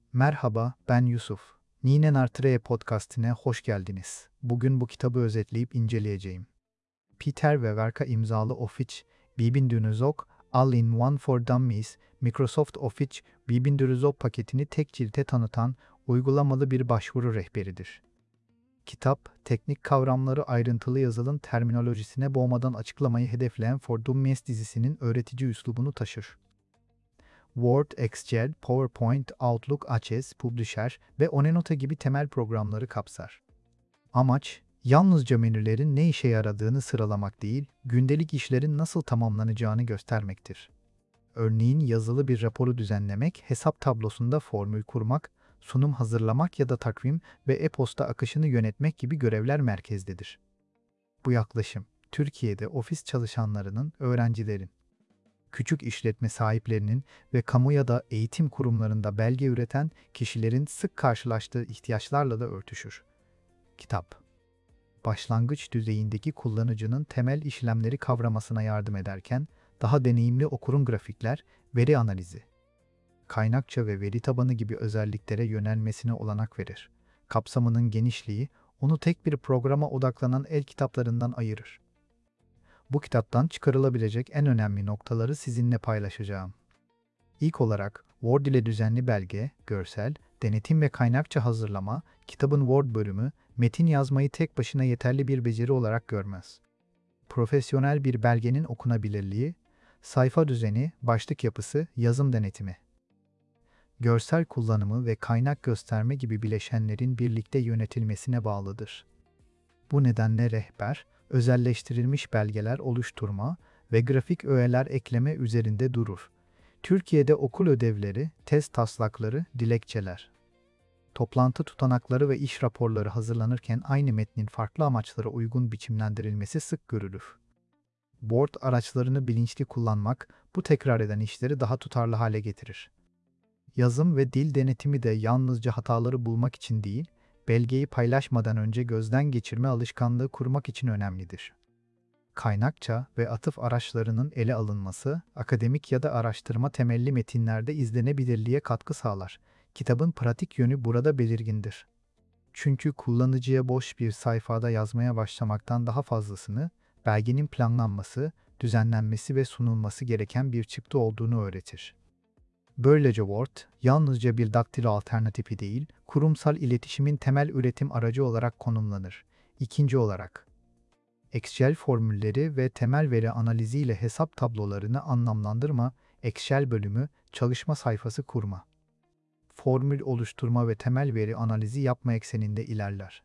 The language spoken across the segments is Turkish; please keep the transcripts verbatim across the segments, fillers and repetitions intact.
Merhaba, ben Yusuf. Ninen Artre podcastine hoş geldiniz. Bugün bu kitabı özetleyip inceleyeceğim. Peter ve Verka imzalı Office bin dokuz yüz ok All-in-One for Dummies, Microsoft Office bin dokuz yüz ok paketini tek ciltte tanıtan uygulamalı bir başvuru rehberidir. Kitap, teknik kavramları ayrıntılı yazılım terminolojisine boğmadan açıklamayı hedefleyen For Dummies dizisinin öğretici üslubunu taşır. Word, Excel, PowerPoint, Outlook, Access, Publisher ve Onenote gibi temel programları kapsar. Amaç, yalnızca menülerin ne işe yaradığını sıralamak değil, gündelik işlerin nasıl tamamlanacağını göstermektir. Örneğin yazılı bir raporu düzenlemek, hesap tablosunda formül kurmak, sunum hazırlamak ya da takvim ve e-posta akışını yönetmek gibi görevler merkezdedir. Bu yaklaşım, Türkiye'de ofis çalışanlarının, öğrencilerin, küçük işletme sahiplerinin ve kamu ya da eğitim kurumlarında belge üreten kişilerin sık karşılaştığı ihtiyaçlarla da örtüşür. Kitap, başlangıç düzeyindeki kullanıcının temel işlemleri kavramasına yardım ederken, daha deneyimli okurun grafikler, veri analizi, kaynakça ve veri tabanı gibi özelliklere yönelmesine olanak verir. Kapsamının genişliği, onu tek bir programa odaklanan el kitaplarından ayırır. Bu kitaptan çıkarılabilecek en önemli noktaları sizinle paylaşacağım. İlk olarak Word ile düzenli belge, görsel, denetim ve kaynakça hazırlama, kitabın Word bölümü, metin yazmayı tek başına yeterli bir beceri olarak görmez. Profesyonel bir belgenin okunabilirliği, sayfa düzeni, başlık yapısı, yazım denetimi, görsel kullanımı ve kaynak gösterme gibi bileşenlerin birlikte yönetilmesine bağlıdır. Bu nedenle rehber, özelleştirilmiş belgeler oluşturma ve grafik öğeler ekleme üzerinde durur. Türkiye'de okul ödevleri, test taslakları, dilekçeler, toplantı tutanakları ve iş raporları hazırlanırken aynı metnin farklı amaçlara uygun biçimlendirilmesi sık görülür. Board araçlarını bilinçli kullanmak, bu tekrar eden işleri daha tutarlı hale getirir. Yazım ve dil denetimi de yalnızca hataları bulmak için değil, belgeyi paylaşmadan önce gözden geçirme alışkanlığı kurmak için önemlidir. Kaynakça ve atıf araçlarının ele alınması, akademik ya da araştırma temelli metinlerde izlenebilirliğe katkı sağlar. Kitabın pratik yönü burada belirgindir. Çünkü kullanıcıya boş bir sayfada yazmaya başlamaktan daha fazlasını, belgenin planlanması, düzenlenmesi ve sunulması gereken bir çıktı olduğunu öğretir. Böylece Word, yalnızca bir daktilo alternatifi değil, kurumsal iletişimin temel üretim aracı olarak konumlanır. İkinci olarak, Excel formülleri ve temel veri analiziyle hesap tablolarını anlamlandırma, Excel bölümü, çalışma sayfası kurma, formül oluşturma ve temel veri analizi yapma ekseninde ilerler.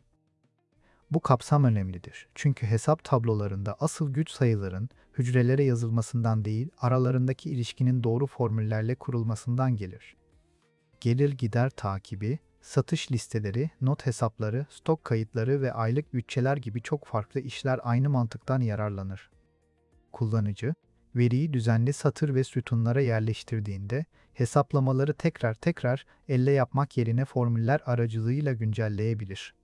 Bu kapsam önemlidir. Çünkü hesap tablolarında asıl güç sayıların hücrelere yazılmasından değil, aralarındaki ilişkinin doğru formüllerle kurulmasından gelir. Gelir gider takibi, satış listeleri, not hesapları, stok kayıtları ve aylık bütçeler gibi çok farklı işler aynı mantıktan yararlanır. Kullanıcı, veriyi düzenli satır ve sütunlara yerleştirdiğinde, hesaplamaları tekrar tekrar elle yapmak yerine formüller aracılığıyla güncelleyebilir.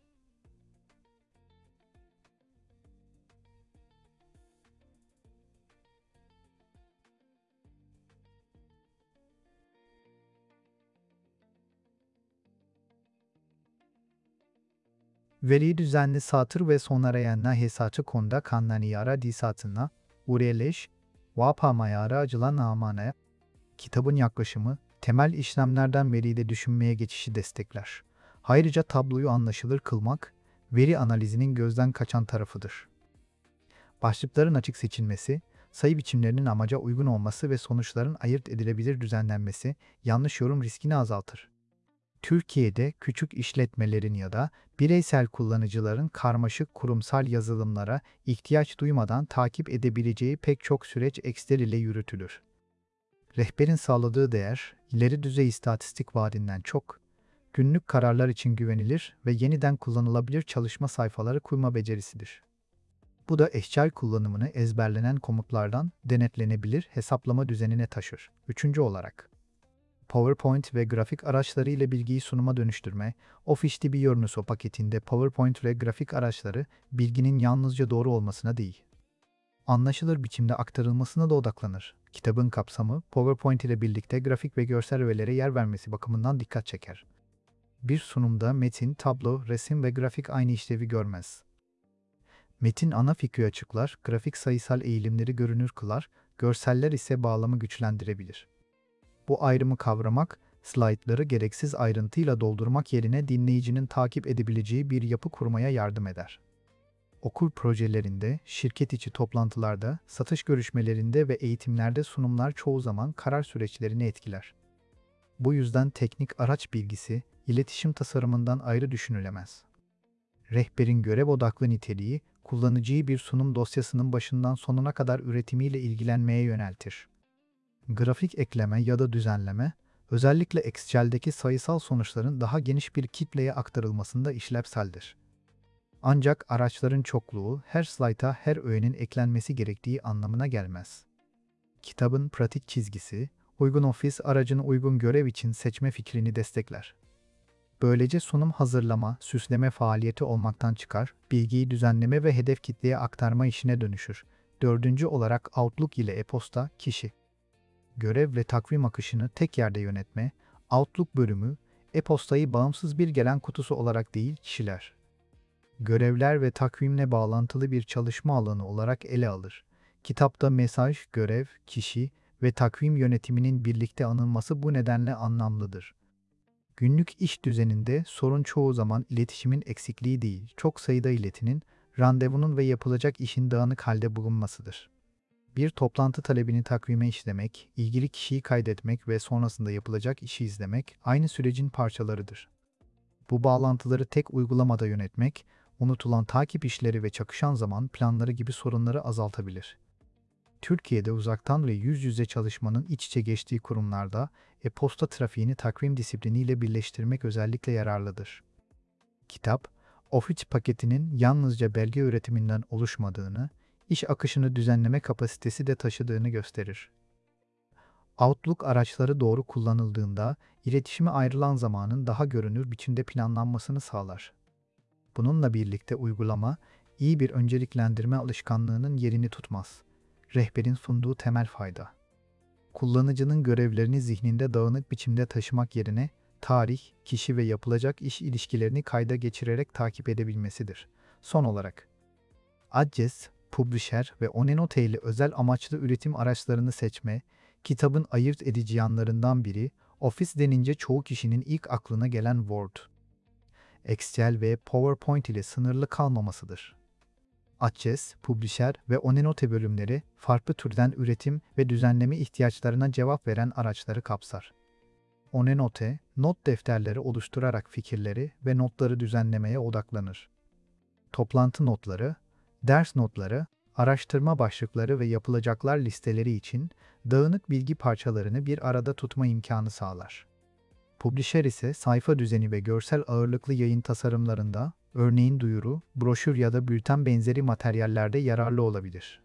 Veriyi düzenli satır ve sonarayanına hesatı konda kanlani yara disatına, ureleş, vapama acılan amane. Kitabın yaklaşımı, temel işlemlerden veriyi de düşünmeye geçişi destekler. Ayrıca tabloyu anlaşılır kılmak, veri analizinin gözden kaçan tarafıdır. Başlıkların açık seçilmesi, sayı biçimlerinin amaca uygun olması ve sonuçların ayırt edilebilir düzenlenmesi, yanlış yorum riskini azaltır. Türkiye'de küçük işletmelerin ya da bireysel kullanıcıların karmaşık kurumsal yazılımlara ihtiyaç duymadan takip edebileceği pek çok süreç Excel ile yürütülür. Rehberin sağladığı değer, ileri düzey istatistik vaadinden çok, günlük kararlar için güvenilir ve yeniden kullanılabilir çalışma sayfaları kurma becerisidir. Bu da Excel kullanımını ezberlenen komutlardan denetlenebilir hesaplama düzenine taşır. Üçüncü olarak, PowerPoint ve grafik araçları ile bilgiyi sunuma dönüştürme, Office D B Yornuso paketinde PowerPoint ve grafik araçları bilginin yalnızca doğru olmasına değil, anlaşılır biçimde aktarılmasına da odaklanır. Kitabın kapsamı, PowerPoint ile birlikte grafik ve görsel öğelere yer vermesi bakımından dikkat çeker. Bir sunumda metin, tablo, resim ve grafik aynı işlevi görmez. Metin ana fikri açıklar, grafik sayısal eğilimleri görünür kılar, görseller ise bağlamı güçlendirebilir. Bu ayrımı kavramak, slaytları gereksiz ayrıntıyla doldurmak yerine dinleyicinin takip edebileceği bir yapı kurmaya yardım eder. Okul projelerinde, şirket içi toplantılarda, satış görüşmelerinde ve eğitimlerde sunumlar çoğu zaman karar süreçlerini etkiler. Bu yüzden teknik araç bilgisi, iletişim tasarımından ayrı düşünülemez. Rehberin görev odaklı niteliği, kullanıcıyı bir sunum dosyasının başından sonuna kadar üretimiyle ilgilenmeye yöneltir. Grafik ekleme ya da düzenleme, özellikle Excel'deki sayısal sonuçların daha geniş bir kitleye aktarılmasında işlevseldir. Ancak araçların çokluğu her slayta her öğenin eklenmesi gerektiği anlamına gelmez. Kitabın pratik çizgisi, uygun ofis aracını uygun görev için seçme fikrini destekler. Böylece sunum hazırlama, süsleme faaliyeti olmaktan çıkar, bilgiyi düzenleme ve hedef kitleye aktarma işine dönüşür. Dördüncü olarak Outlook ile e-posta, kişi. Görev ve takvim akışını tek yerde yönetme, Outlook bölümü, e-postayı bağımsız bir gelen kutusu olarak değil, kişiler, görevler ve takvimle bağlantılı bir çalışma alanı olarak ele alır. Kitapta mesaj, görev, kişi ve takvim yönetiminin birlikte anılması bu nedenle anlamlıdır. Günlük iş düzeninde sorun çoğu zaman iletişimin eksikliği değil, çok sayıda iletinin, randevunun ve yapılacak işin dağınık halde bulunmasıdır. Bir toplantı talebini takvime işlemek, ilgili kişiyi kaydetmek ve sonrasında yapılacak işi izlemek aynı sürecin parçalarıdır. Bu bağlantıları tek uygulamada yönetmek, unutulan takip işleri ve çakışan zaman planları gibi sorunları azaltabilir. Türkiye'de uzaktan ve yüz yüze çalışmanın iç içe geçtiği kurumlarda e-posta trafiğini takvim disipliniyle birleştirmek özellikle yararlıdır. Kitap, Office paketinin yalnızca belge üretiminden oluşmadığını, iş akışını düzenleme kapasitesi de taşıdığını gösterir. Outlook araçları doğru kullanıldığında, iletişime ayrılan zamanın daha görünür biçimde planlanmasını sağlar. Bununla birlikte uygulama, iyi bir önceliklendirme alışkanlığının yerini tutmaz. Rehberin sunduğu temel fayda. Kullanıcının görevlerini zihninde dağınık biçimde taşımak yerine, tarih, kişi ve yapılacak iş ilişkilerini kayda geçirerek takip edebilmesidir. Son olarak, Adjes, Publisher ve Onenote ile özel amaçlı üretim araçlarını seçme, kitabın ayırt edici yanlarından biri, Office denince çoğu kişinin ilk aklına gelen Word, Excel ve PowerPoint ile sınırlı kalmamasıdır. Adjes, Publisher ve Onenote bölümleri, farklı türden üretim ve düzenleme ihtiyaçlarına cevap veren araçları kapsar. Onenote, not defterleri oluşturarak fikirleri ve notları düzenlemeye odaklanır. Toplantı notları, ders notları, araştırma başlıkları ve yapılacaklar listeleri için dağınık bilgi parçalarını bir arada tutma imkanı sağlar. Publisher ise sayfa düzeni ve görsel ağırlıklı yayın tasarımlarında, örneğin duyuru, broşür ya da bülten benzeri materyallerde yararlı olabilir.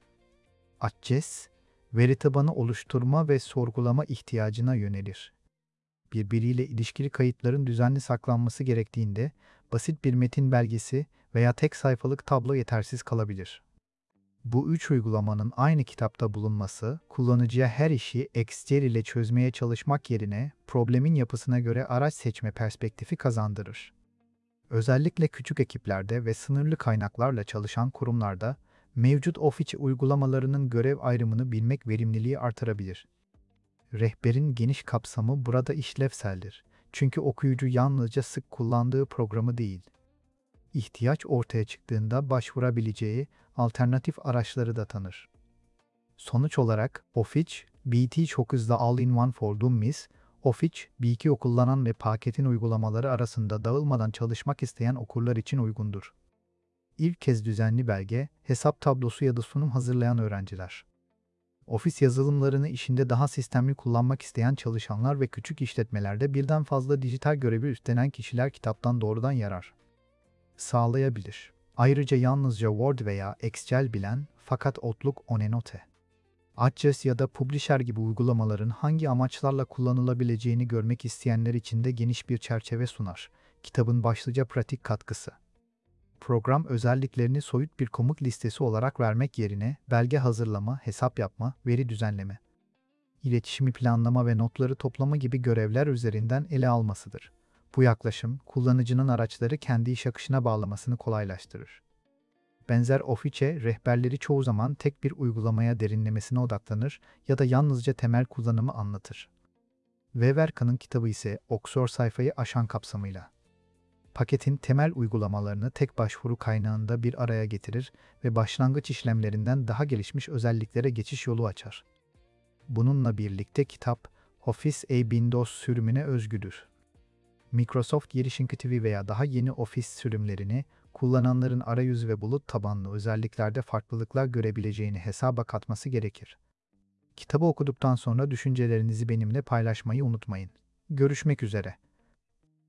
Adjes, veri tabanı oluşturma ve sorgulama ihtiyacına yönelir. Birbiriyle ilişkili kayıtların düzenli saklanması gerektiğinde, basit bir metin belgesi veya tek sayfalık tablo yetersiz kalabilir. Bu üç uygulamanın aynı kitapta bulunması, kullanıcıya her işi Excel ile çözmeye çalışmak yerine problemin yapısına göre araç seçme perspektifi kazandırır. Özellikle küçük ekiplerde ve sınırlı kaynaklarla çalışan kurumlarda, mevcut Office uygulamalarının görev ayrımını bilmek verimliliği artırabilir. Rehberin geniş kapsamı burada işlevseldir. Çünkü okuyucu yalnızca sık kullandığı programı değil, ihtiyaç ortaya çıktığında başvurabileceği alternatif araçları da tanır. Sonuç olarak Office, B T çok hızlı All-in-One for Dummies, Office, B iki kullanan ve paketin uygulamaları arasında dağılmadan çalışmak isteyen okurlar için uygundur. İlk kez düzenli belge, hesap tablosu ya da sunum hazırlayan öğrenciler. Ofis yazılımlarını işinde daha sistemli kullanmak isteyen çalışanlar ve küçük işletmelerde birden fazla dijital görevi üstlenen kişiler kitaptan doğrudan yarar sağlayabilir. Ayrıca yalnızca Word veya Excel bilen fakat Outlook, Onenote, Adjes ya da Publisher gibi uygulamaların hangi amaçlarla kullanılabileceğini görmek isteyenler için de geniş bir çerçeve sunar. Kitabın başlıca pratik katkısı. Program özelliklerini soyut bir komut listesi olarak vermek yerine belge hazırlama, hesap yapma, veri düzenleme iletişimi planlama ve notları toplama gibi görevler üzerinden ele almasıdır. Bu yaklaşım, kullanıcının araçları kendi iş akışına bağlamasını kolaylaştırır. Benzer Office rehberleri çoğu zaman tek bir uygulamaya derinlemesine odaklanır ya da yalnızca temel kullanımı anlatır. Weverka'nın kitabı ise Oxford sayfayı aşan kapsamıyla. Paketin temel uygulamalarını tek başvuru kaynağında bir araya getirir ve başlangıç işlemlerinden daha gelişmiş özelliklere geçiş yolu açar. Bununla birlikte kitap, Office A Windows sürümüne özgüdür. Microsoft girişimci veya daha yeni Office sürümlerini, kullananların arayüz ve bulut tabanlı özelliklerde farklılıklar görebileceğini hesaba katması gerekir. Kitabı okuduktan sonra düşüncelerinizi benimle paylaşmayı unutmayın. Görüşmek üzere.